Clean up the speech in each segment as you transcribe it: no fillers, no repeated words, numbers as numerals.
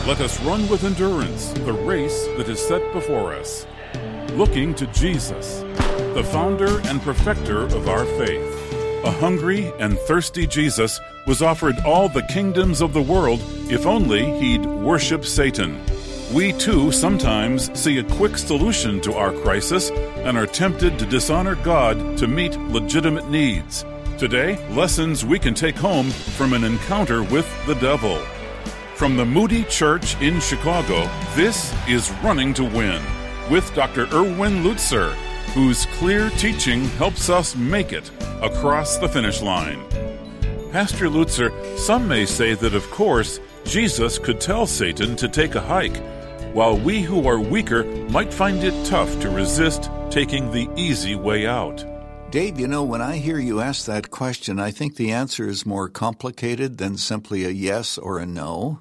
Let us run with endurance the race that is set before us, looking to Jesus, the founder and perfecter of our faith. A hungry and thirsty Jesus was offered all the kingdoms of the world if only he'd worship Satan. We too sometimes see a quick solution to our crisis and are tempted to dishonor God to meet legitimate needs. Today, lessons we can take home from an encounter with the devil. From the Moody Church in Chicago, this is Running to Win with Dr. Erwin Lutzer, whose clear teaching helps us make it across the finish line. Pastor Lutzer, some may say that, of course, Jesus could tell Satan to take a hike, while we who are weaker might find it tough to resist taking the easy way out. Dave, when I hear you ask that question, I think the answer is more complicated than simply a yes or a no.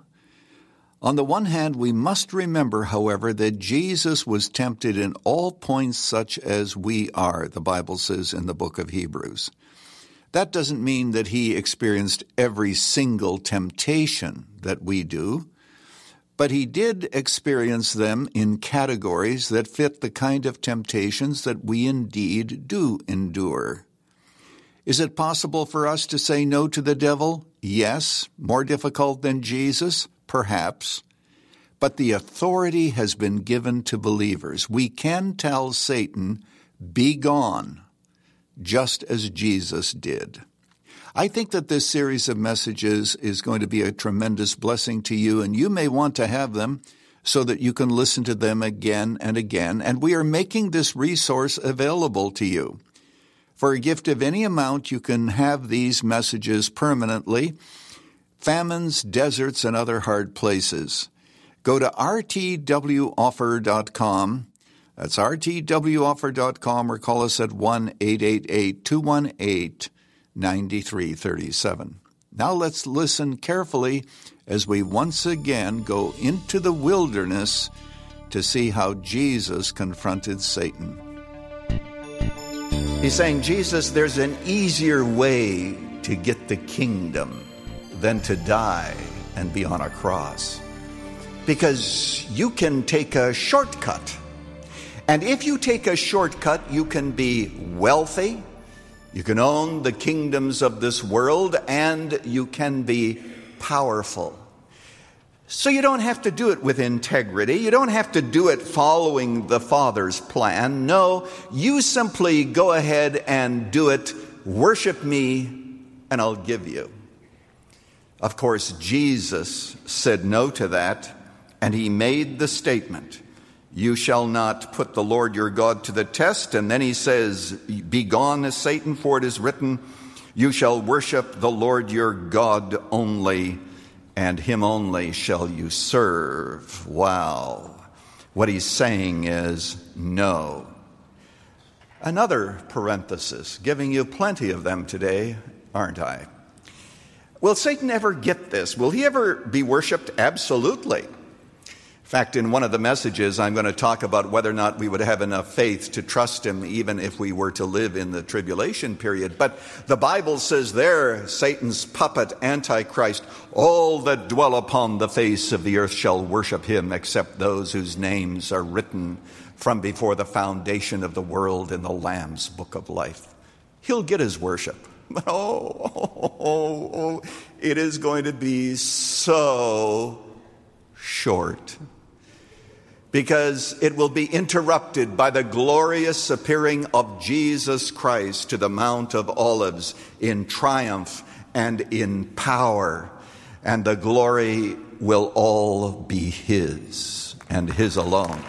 On the one hand, we must remember, however, that Jesus was tempted in all points such as we are, the Bible says in the book of Hebrews. That doesn't mean that he experienced every single temptation that we do, but he did experience them in categories that fit the kind of temptations that we indeed do endure. Is it possible for us to say no to the devil? Yes. More difficult than Jesus? Perhaps. But the authority has been given to believers. We can tell Satan, "Be gone," just as Jesus did. I think that this series of messages is going to be a tremendous blessing to you, and you may want to have them so that you can listen to them again and again. And we are making this resource available to you. For a gift of any amount, you can have these messages permanently. Famines, deserts, and other hard places. Go to rtwoffer.com. That's rtwoffer.com, or call us at 1-888-218-9337. Now let's listen carefully as we once again go into the wilderness to see how Jesus confronted Satan. He's saying, Jesus, there's an easier way to get the kingdom than to die and be on a cross. Because you can take a shortcut. And if you take a shortcut, you can be wealthy, you can own the kingdoms of this world, and you can be powerful. So you don't have to do it with integrity. You don't have to do it following the Father's plan. No, you simply go ahead and do it. Worship me, and I'll give you. Of course, Jesus said no to that, and he made the statement, "You shall not put the Lord your God to the test." And then he says, "Be gone, Satan, for it is written, you shall worship the Lord your God only, and him only shall you serve." Wow. What he's saying is no. Another parenthesis, giving you plenty of them today, aren't I? Will Satan ever get this? Will he ever be worshiped? Absolutely. In fact, in one of the messages, I'm going to talk about whether or not we would have enough faith to trust him even if we were to live in the tribulation period. But the Bible says there, Satan's puppet, Antichrist, all that dwell upon the face of the earth shall worship him, except those whose names are written from before the foundation of the world in the Lamb's book of life. He'll get his worship. But it is going to be so short, because it will be interrupted by the glorious appearing of Jesus Christ to the Mount of Olives in triumph and in power, and the glory will all be his and his alone.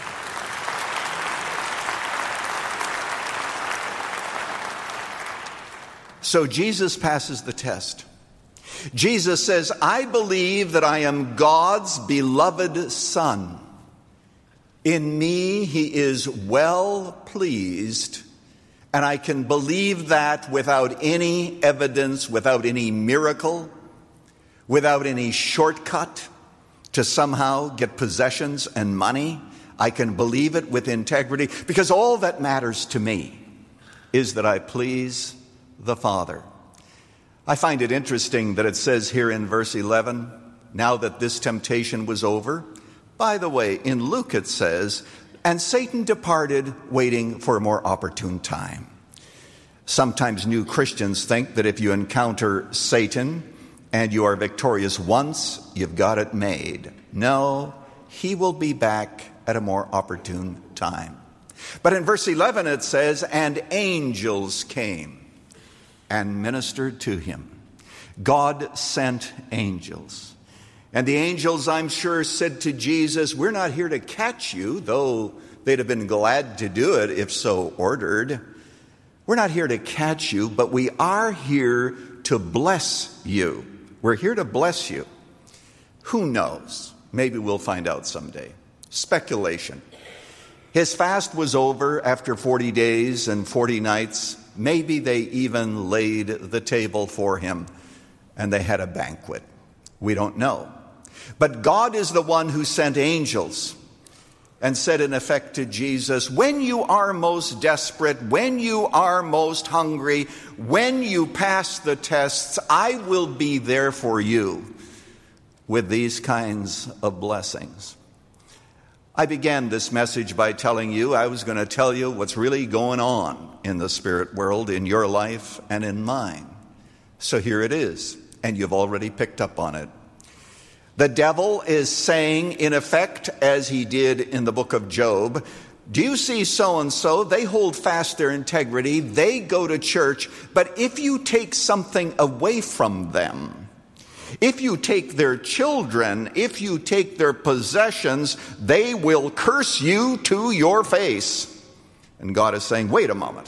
So Jesus passes the test. Jesus says, "I believe that I am God's beloved Son. In me he is well pleased, and I can believe that without any evidence, without any miracle, without any shortcut to somehow get possessions and money. I can believe it with integrity, because all that matters to me is that I please the Father." I find it interesting that it says here in verse 11, now that this temptation was over. By the way, in Luke it says, and Satan departed, waiting for a more opportune time. Sometimes new Christians think that if you encounter Satan and you are victorious once, you've got it made. No, he will be back at a more opportune time. But in verse 11 it says, and angels came and ministered to him. God sent angels. And the angels, I'm sure, said to Jesus, we're not here to catch you, though they'd have been glad to do it if so ordered. We're not here to catch you, but we are here to bless you. We're here to bless you. Who knows? Maybe we'll find out someday. Speculation. His fast was over after 40 days and 40 nights. Maybe they even laid the table for him and they had a banquet. We don't know. But God is the one who sent angels and said in effect to Jesus, when you are most desperate, when you are most hungry, when you pass the tests, I will be there for you with these kinds of blessings. I began this message by telling you I was going to tell you what's really going on in the spirit world, in your life and in mine. So here it is, and you've already picked up on it. The devil is saying, in effect, as he did in the book of Job, do you see so-and-so? They hold fast their integrity. They go to church. But if you take something away from them, if you take their children, if you take their possessions, they will curse you to your face. And God is saying, wait a moment.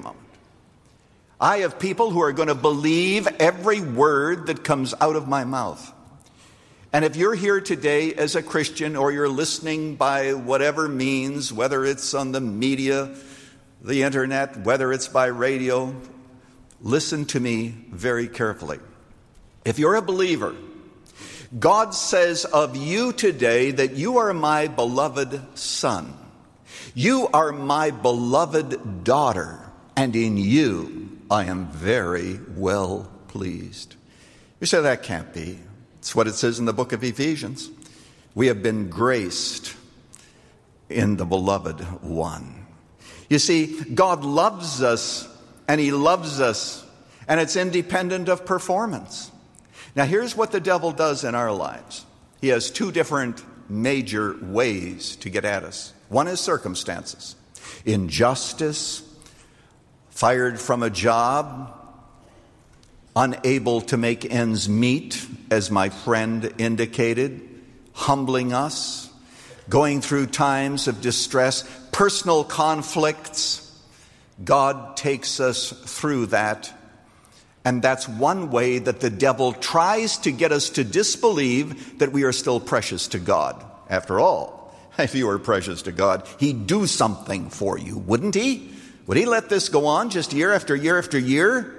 I have people who are going to believe every word that comes out of my mouth. And if you're here today as a Christian, or you're listening by whatever means, whether it's on the media, the internet, whether it's by radio, listen to me very carefully. If you're a believer, God says of you today that you are my beloved son. You are my beloved daughter, and in you I am very well pleased. You say that can't be. It's what it says in the book of Ephesians. We have been graced in the beloved one. You see, God loves us, and he loves us, and it's independent of performance. Now, here's what the devil does in our lives. He has two different major ways to get at us. One is circumstances. Injustice, fired from a job, unable to make ends meet, as my friend indicated, humbling us, going through times of distress, personal conflicts. God takes us through that. And that's one way that the devil tries to get us to disbelieve that we are still precious to God. After all, if you were precious to God, he'd do something for you, wouldn't he? Would he let this go on just year after year after year?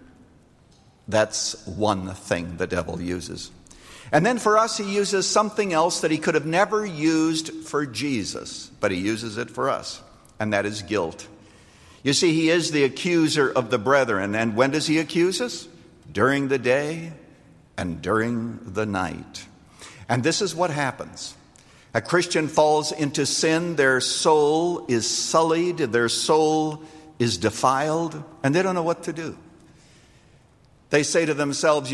That's one thing the devil uses. And then for us, he uses something else that he could have never used for Jesus, but he uses it for us, and that is guilt. You see, he is the accuser of the brethren, and when does he accuse us? During the day and during the night. And this is what happens. A Christian falls into sin, their soul is sullied, their soul is defiled, and they don't know what to do. They say to themselves,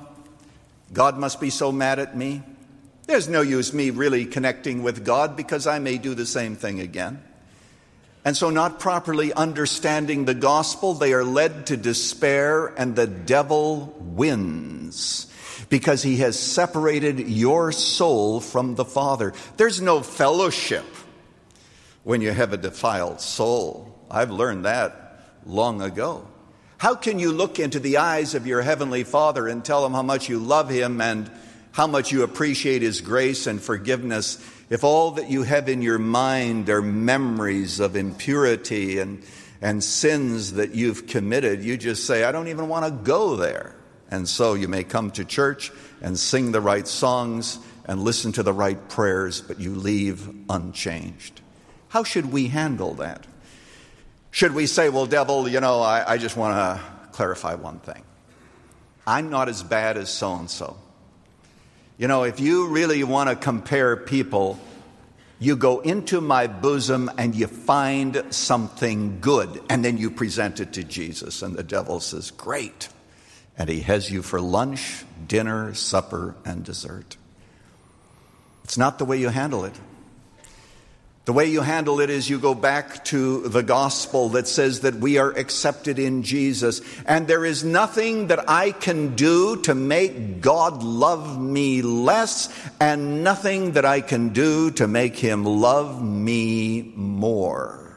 God must be so mad at me. There's no use me really connecting with God because I may do the same thing again. And so, not properly understanding the gospel, they are led to despair, and the devil wins because he has separated your soul from the Father. There's no fellowship when you have a defiled soul. I've learned that long ago. How can you look into the eyes of your Heavenly Father and tell him how much you love him and how much you appreciate his grace and forgiveness if all that you have in your mind are memories of impurity and sins that you've committed? You just say, I don't even want to go there. And so you may come to church and sing the right songs and listen to the right prayers, but you leave unchanged. How should we handle that? Should we say, well, devil, I just want to clarify one thing. I'm not as bad as so-and-so. You know, if you really want to compare people, you go into my bosom and you find something good, and then you present it to Jesus, and the devil says, great. And he has you for lunch, dinner, supper, and dessert. It's not the way you handle it. The way you handle it is you go back to the gospel that says that we are accepted in Jesus, and there is nothing that I can do to make God love me less, and nothing that I can do to make him love me more.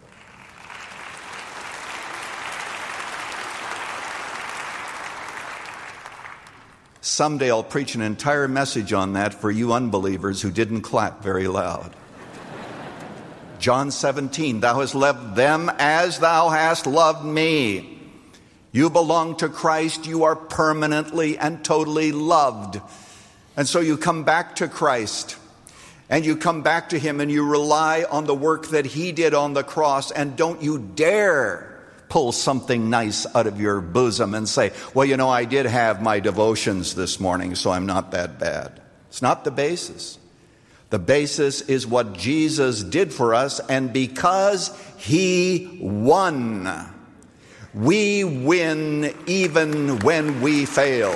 Someday I'll preach an entire message on that for you unbelievers who didn't clap very loud. John 17, thou hast loved them as thou hast loved me. You belong to Christ. You are permanently and totally loved. And so you come back to Christ, and you come back to him, and you rely on the work that he did on the cross, and don't you dare pull something nice out of your bosom and say, well, you know, I did have my devotions this morning, so I'm not that bad. It's not the basis. The basis is what Jesus did for us, and because he won, we win even when we fail.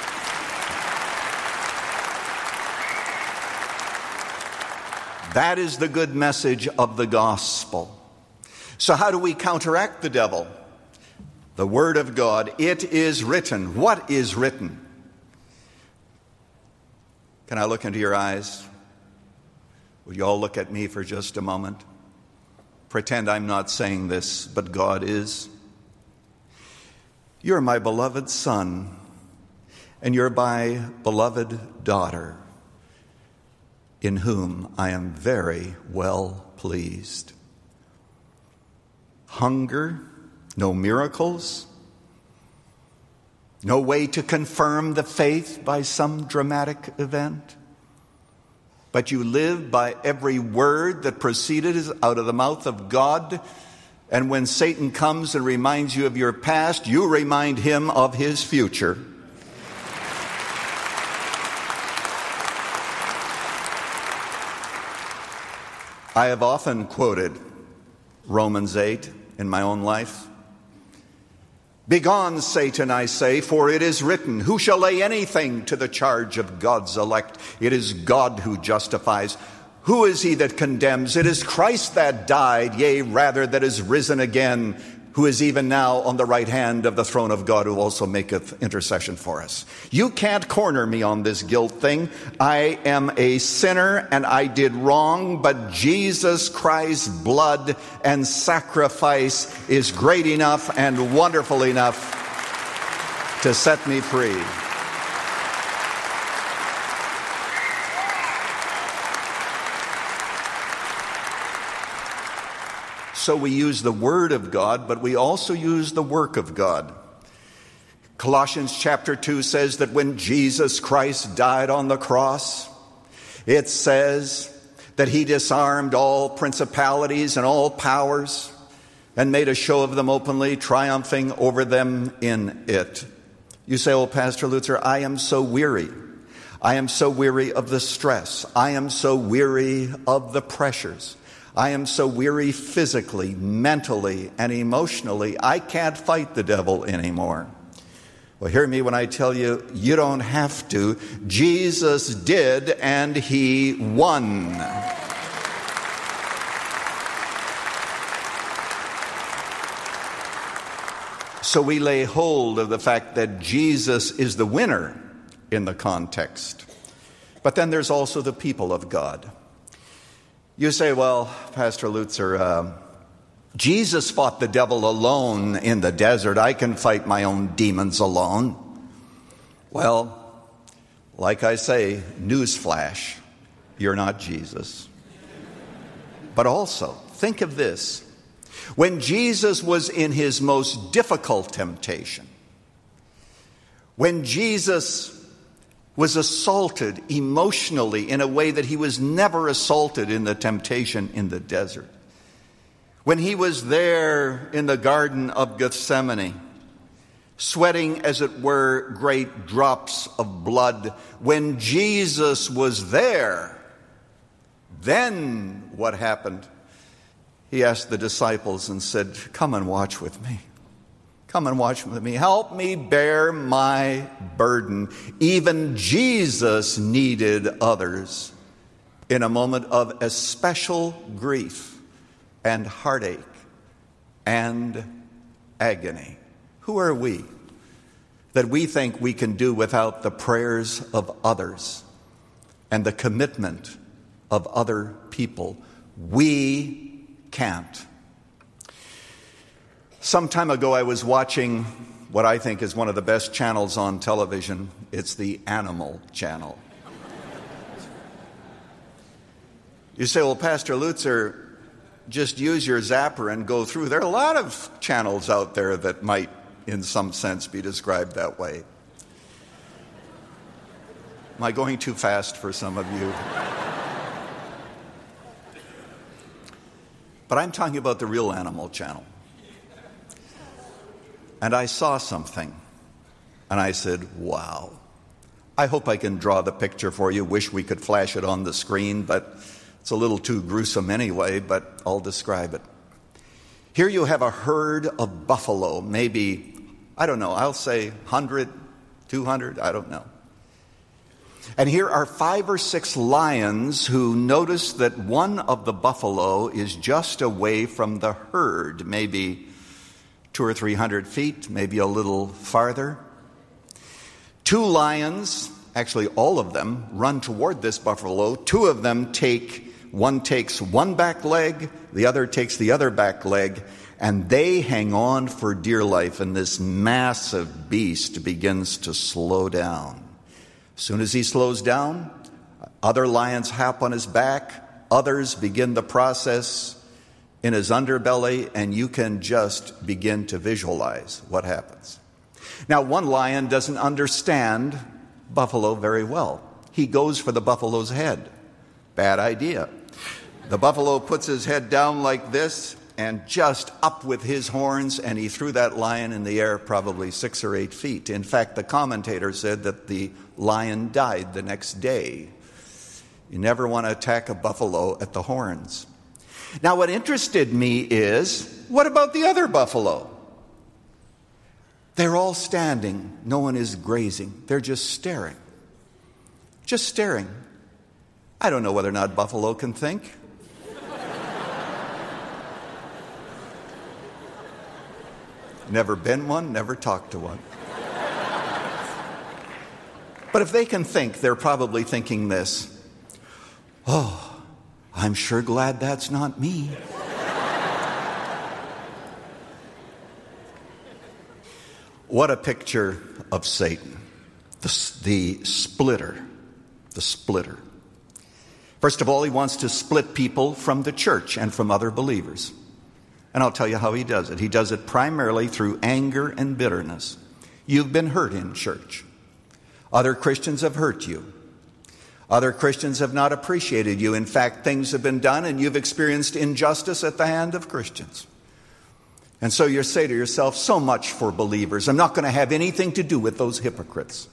That is the good message of the gospel. So how do we counteract the devil? The Word of God. It is written. What is written? Can I look into your eyes? Will you all look at me for just a moment? Pretend I'm not saying this, but God is. You're my beloved son, and you're my beloved daughter, in whom I am very well pleased. Hunger, no miracles, no way to confirm the faith by some dramatic event. But you live by every word that proceeded out of the mouth of God. And when Satan comes and reminds you of your past, you remind him of his future. I have often quoted Romans 8 in my own life. Begone, Satan, I say, for it is written, who shall lay anything to the charge of God's elect? It is God who justifies. Who is he that condemns? It is Christ that died, yea, rather that is risen again, who is even now on the right hand of the throne of God, who also maketh intercession for us. You can't corner me on this guilt thing. I am a sinner and I did wrong, but Jesus Christ's blood and sacrifice is great enough and wonderful enough to set me free. So we use the Word of God, but we also use the work of God. Colossians chapter 2 says that when Jesus Christ died on the cross, it says that he disarmed all principalities and all powers and made a show of them openly, triumphing over them in it. You say, oh, Pastor Lutzer, I am so weary. I am so weary of the stress. I am so weary of the pressures. I am so weary physically, mentally, and emotionally, I can't fight the devil anymore. Well, hear me when I tell you, you don't have to. Jesus did, and he won. So we lay hold of the fact that Jesus is the winner in the context. But then there's also the people of God. You say, well, Pastor Lutzer, Jesus fought the devil alone in the desert. I can fight my own demons alone. Well, like I say, newsflash, you're not Jesus. But also, think of this. When Jesus was in his most difficult temptation, when Jesus was assaulted emotionally in a way that he was never assaulted in the temptation in the desert. When he was there in the Garden of Gethsemane, sweating, as it were, great drops of blood. When Jesus was there, then what happened? He asked the disciples and said, "Come and watch with me. Come and watch with me. Help me bear my burden." Even Jesus needed others in a moment of especial grief and heartache and agony. Who are we that we think we can do without the prayers of others and the commitment of other people? We can't. Some time ago, I was watching what I think is one of the best channels on television. It's the Animal Channel. You say, "Well, Pastor Lutzer, just use your zapper and go through." There are a lot of channels out there that might, in some sense, be described that way. Am I going too fast for some of you? But I'm talking about the real Animal Channel. And I saw something, and I said, wow. I hope I can draw the picture for you. Wish we could flash it on the screen, but it's a little too gruesome anyway, but I'll describe it. Here you have a herd of buffalo, maybe, I don't know, I'll say 100, 200, I don't know. And here are 5 or 6 lions who notice that one of the buffalo is just away from the herd, maybe 200 or 300 feet, maybe a little farther. 2 lions, actually all of them, run toward this buffalo. 2 of them one takes one back leg, the other takes the other back leg, and they hang on for dear life, and this massive beast begins to slow down. As soon as he slows down, other lions hop on his back, others begin the process in his underbelly, and you can just begin to visualize what happens. Now, one lion doesn't understand buffalo very well. He goes for the buffalo's head. Bad idea. The buffalo puts his head down like this and just up with his horns, and he threw that lion in the air probably 6 or 8 feet. In fact, the commentator said that the lion died the next day. You never want to attack a buffalo at the horns. Now, what interested me is, what about the other buffalo? They're all standing. No one is grazing. They're just staring. Just staring. I don't know whether or not buffalo can think. Never been one, never talked to one. But if they can think, they're probably thinking this: "Oh, I'm sure glad that's not me." What a picture of Satan, the splitter, the splitter. First of all, he wants to split people from the church and from other believers. And I'll tell you how he does it. He does it primarily through anger and bitterness. You've been hurt in church. Other Christians have hurt you. Other Christians have not appreciated you. In fact, things have been done and you've experienced injustice at the hand of Christians. And so you say to yourself, so much for believers. I'm not going to have anything to do with those hypocrites.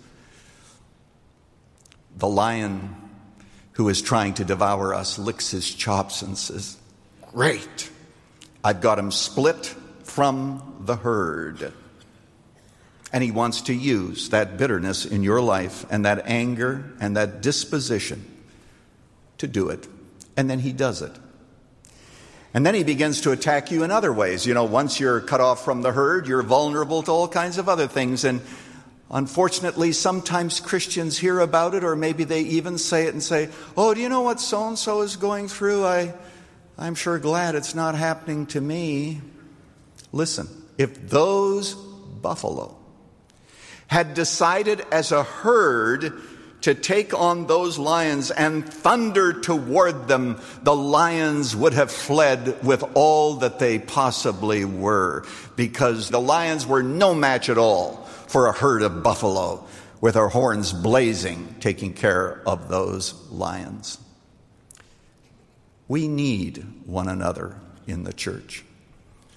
The lion who is trying to devour us licks his chops and says, "Great. I've got him split from the herd." And he wants to use that bitterness in your life and that anger and that disposition to do it. And then he does it. And then he begins to attack you in other ways. You know, once you're cut off from the herd, you're vulnerable to all kinds of other things. And unfortunately, sometimes Christians hear about it, or maybe they even say it and say, "Oh, do you know what so-and-so is going through? I'm sure glad it's not happening to me." Listen, if those buffalo had decided as a herd to take on those lions and thunder toward them, the lions would have fled with all that they possibly were, because the lions were no match at all for a herd of buffalo with our horns blazing, taking care of those lions. We need one another in the church.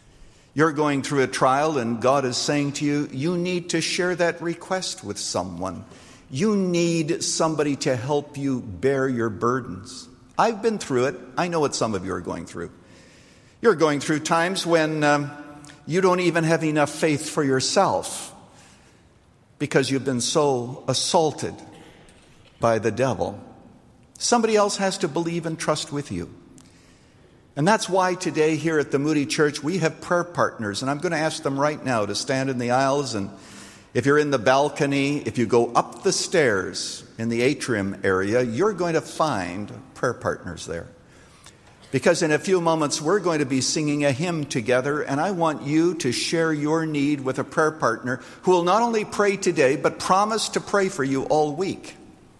You're going through a trial and God is saying to you, you need to share that request with someone. You need somebody to help you bear your burdens. I've been through it. I know what some of you are going through. You're going through times when you don't even have enough faith for yourself because you've been so assaulted by the devil. Somebody else has to believe and trust with you. And that's why today here at the Moody Church we have prayer partners. And I'm going to ask them right now to stand in the aisles. And if you're in the balcony, if you go up the stairs in the atrium area, you're going to find prayer partners there. Because in a few moments we're going to be singing a hymn together. And I want you to share your need with a prayer partner who will not only pray today, but promise to pray for you all week.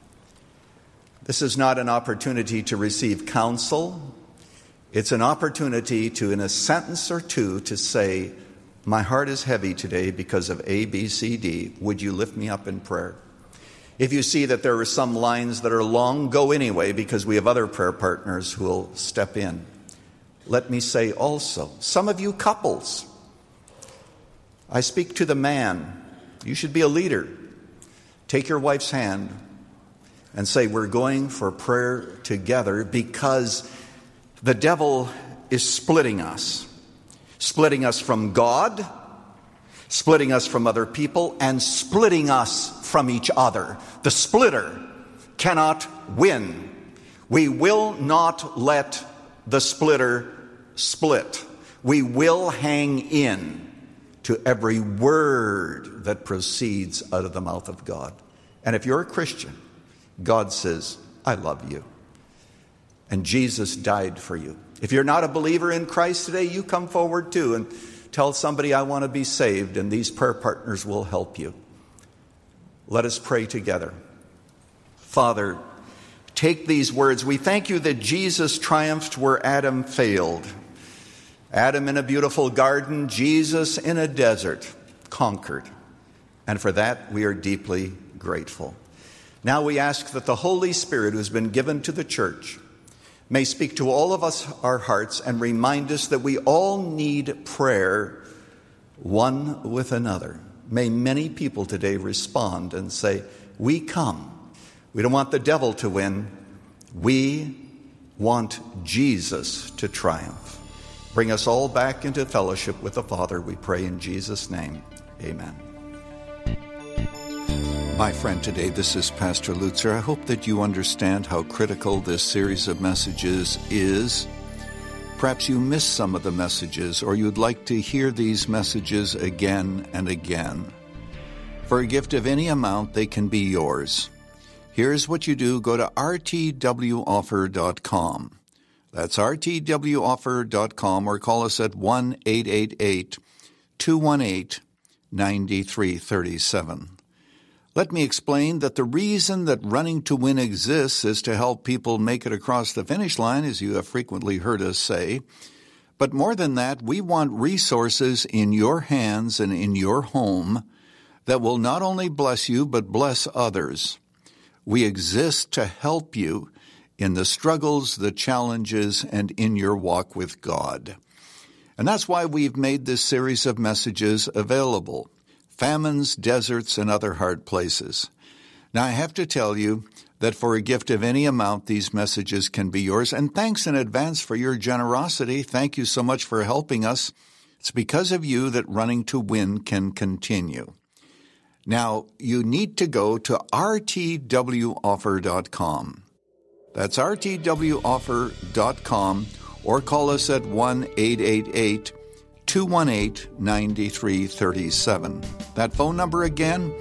This is not an opportunity to receive counsel. It's an opportunity to, in a sentence or two, to say, my heart is heavy today because of A, B, C, D. Would you lift me up in prayer? If you see that there are some lines that are long, go anyway because we have other prayer partners who will step in. Let me say also, some of you couples, I speak to the man. You should be a leader. Take your wife's hand and say, we're going for prayer together because the devil is splitting us from God, splitting us from other people, and splitting us from each other. The splitter cannot win. We will not let the splitter split. We will hang in to every word that proceeds out of the mouth of God. And if you're a Christian, God says, I love you. And Jesus died for you. If you're not a believer in Christ today, you come forward too and tell somebody, I want to be saved, and these prayer partners will help you. Let us pray together. Father, take these words. We thank you that Jesus triumphed where Adam failed. Adam in a beautiful garden, Jesus in a desert, conquered. And for that, we are deeply grateful. Now we ask that the Holy Spirit, who has been given to the church, may speak to all of us, our hearts, and remind us that we all need prayer one with another. May many people today respond and say, we come. We don't want the devil to win. We want Jesus to triumph. Bring us all back into fellowship with the Father, we pray in Jesus' name. Amen. My friend, today this is Pastor Lutzer. I hope that you understand how critical this series of messages is. Perhaps you missed some of the messages, or you'd like to hear these messages again and again. For a gift of any amount, they can be yours. Here's what you do. Go to rtwoffer.com. That's rtwoffer.com, or call us at 1-888-218-9337. Let me explain that the reason that Running to Win exists is to help people make it across the finish line, as you have frequently heard us say. But more than that, we want resources in your hands and in your home that will not only bless you, but bless others. We exist to help you in the struggles, the challenges, and in your walk with God. And that's why we've made this series of messages available. Famines, deserts, and other hard places. Now, I have to tell you that for a gift of any amount, these messages can be yours. And thanks in advance for your generosity. Thank you so much for helping us. It's because of you that Running to Win can continue. Now, you need to go to rtwoffer.com. That's rtwoffer.com, or call us at 1-888-218-9337. That phone number again,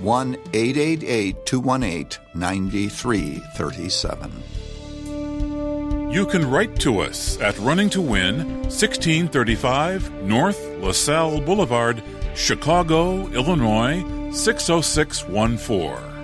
1-888-218-9337. You can write to us at Running to Win, 1635 North LaSalle Boulevard, Chicago, Illinois, 60614.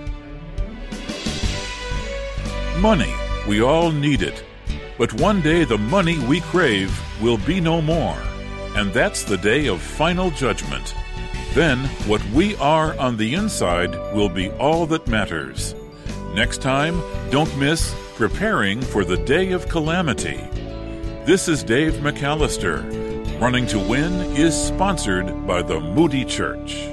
Money, we all need it. But one day the money we crave will be no more. And that's the day of final judgment. Then what we are on the inside will be all that matters. Next time, don't miss Preparing for the Day of Calamity. This is Dave McAllister. Running to Win is sponsored by the Moody Church.